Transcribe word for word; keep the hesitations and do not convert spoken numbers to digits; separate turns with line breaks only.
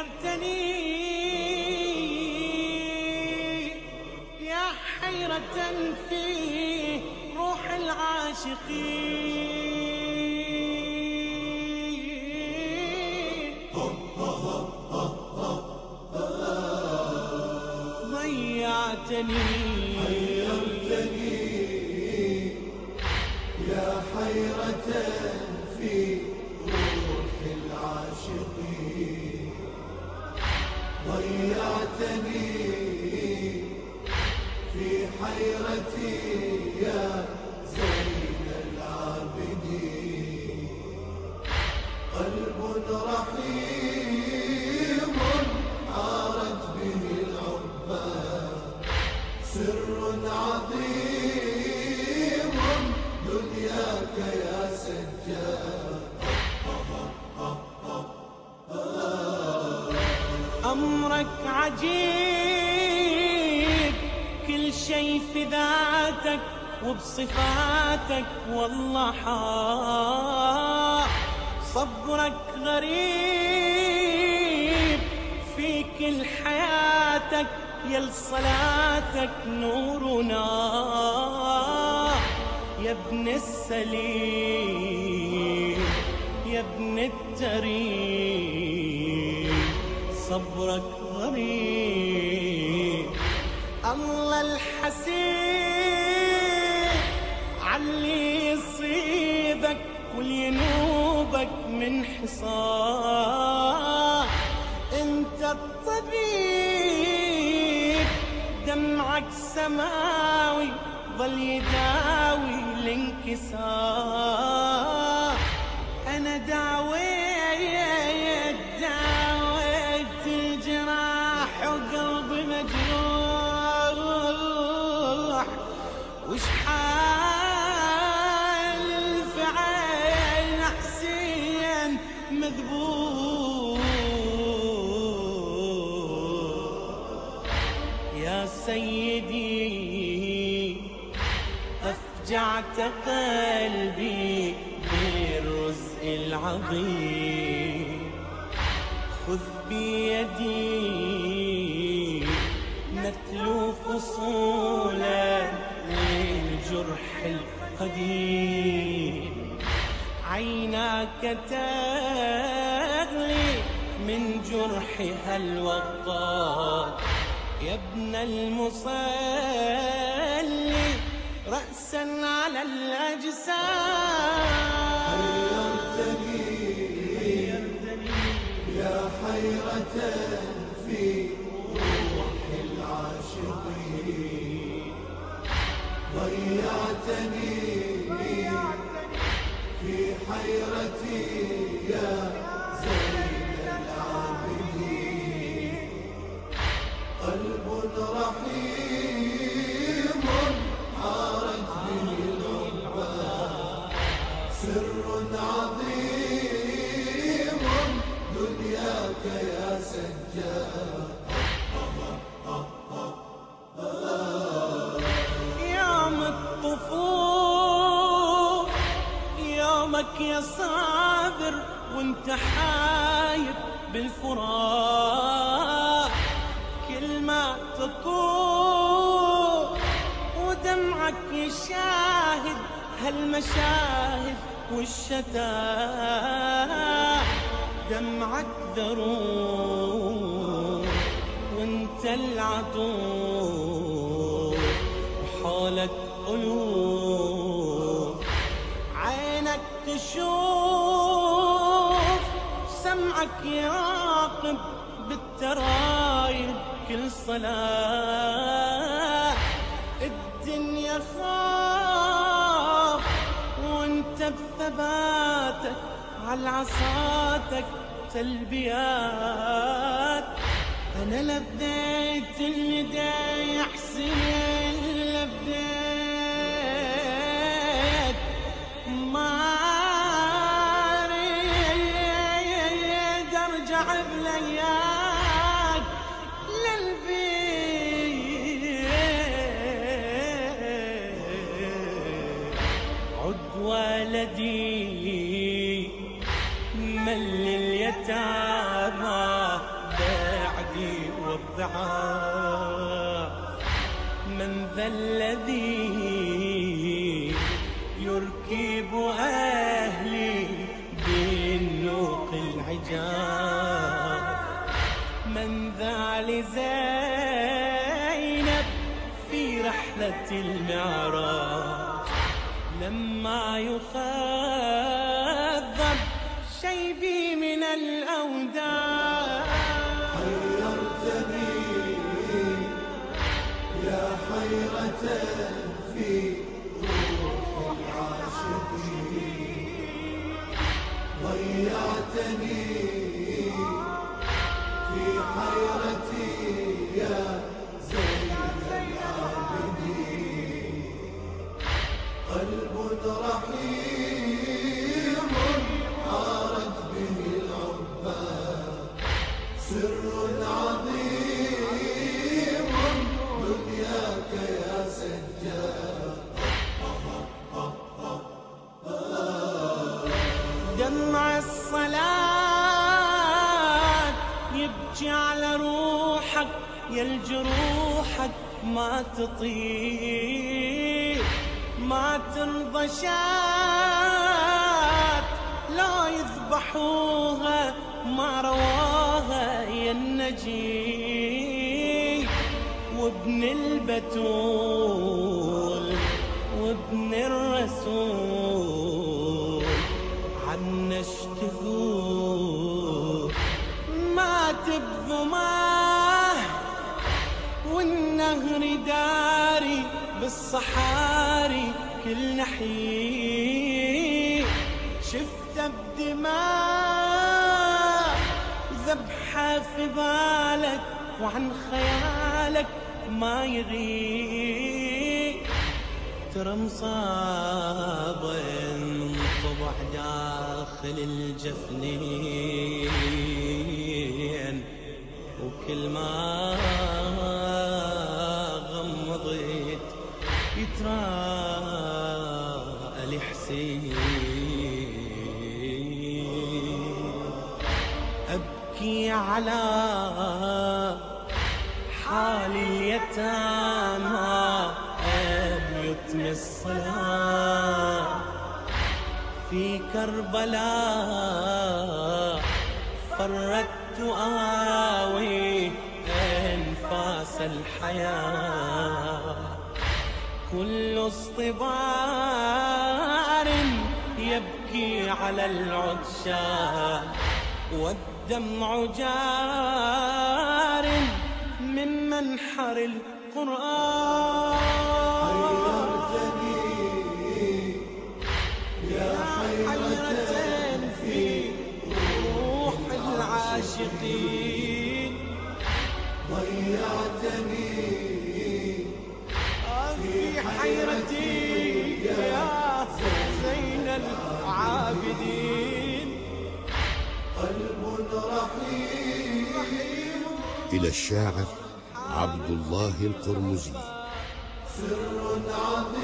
حيرتني يا حيرة في روح العاشقين ضيعتني
حيرتني يا حيرة في روح العاشقين ضيعتني في حيرتي يا زين العابدين قلب رحيم عارت به العباد سر عظيم دنياك يا سجاد
أمرك عجيب كل شيء في ذاتك وبصفاتك والله حار صبرك غريب في كل حياتك يا صلاتك نور ونار يا ابن السليم يا ابن التريم صبرك غريب الله الحسيب علي يصيبك والينوبك من حصار انت الطبيب دمعك سماوي ظل يداوي الانكسار انا داويت داويت الجراح وقلبي مجروح وش حال الفعل حسين مذبوح يا سيدي أفجعت قلبي بالرزق العظيم خذ بيدي نتلو فصولا للجرح القديم عيناك تغلي من جرحها الوقار يا ابن المصلي رأسا على الأجساد
حيرتني يا حيرة في روح العاشقين ضيعتني في حيرتي يا زين العابدين قلب رحيم حارت به العباد سر عظيم دنياك يا سجاد
يوم الطفوف يومك يا صابر وانت حايب بالفراق كل ما تطوف ودمعك يشاهد هالمشاهد والشتاء دمعك ذروب وانت العطوف وحولك ألوف عينك تشوف سمعك يراقب بالترايب كل صلاة الدنيا خاف وانت بثباتك على عصاتك تلبيات انا لبيت النداء يا حسين لبيت ما اريد ارجع بلياك للبيت عد ولدي من لليتامى تعال. من ذا الذي يركب أهلي بالنوق العجاب؟ من ذا لزينب في رحلة المعراج لما يخذب شيبي من الأوداع؟
حيرتني يا حيرة في روح العاشقين، ضيعتني في حيرتي يا زين العابدين. قلب رحيم حارت به العباد، سر عظيم دنياك يا سجاد.
دمع الصلاة يبكي على روحك يا الجروحك ما تطيق، ما ترضى شات لا يذبحوها ما رواها يا النجيب. وابن البتول وابن الرسول عنا اشتهوا مات بظماه، والنهر داري بالصحاري كل نحيب. شفته بدماء ذبحه في بالك وعن خيالك ما يغيب. ترى مصابا طبع داخل الجفنين، وكل ما غمضت يتراءى لحسين. أبكي على حال اليتامى أم يتم الصلاة في كربلاء. فردت آوي أنفاس الحياة، كل اصطبار يبكي على العطشان، والدمع جار من منحر القرآن.
حيرتني يا حيرة في
روح العاشقين،
ضيعتني
في حيرتي يا زين العابدين.
قلب رحيم
إلى الشاعر عبد الله القرمزي.
سر عظيم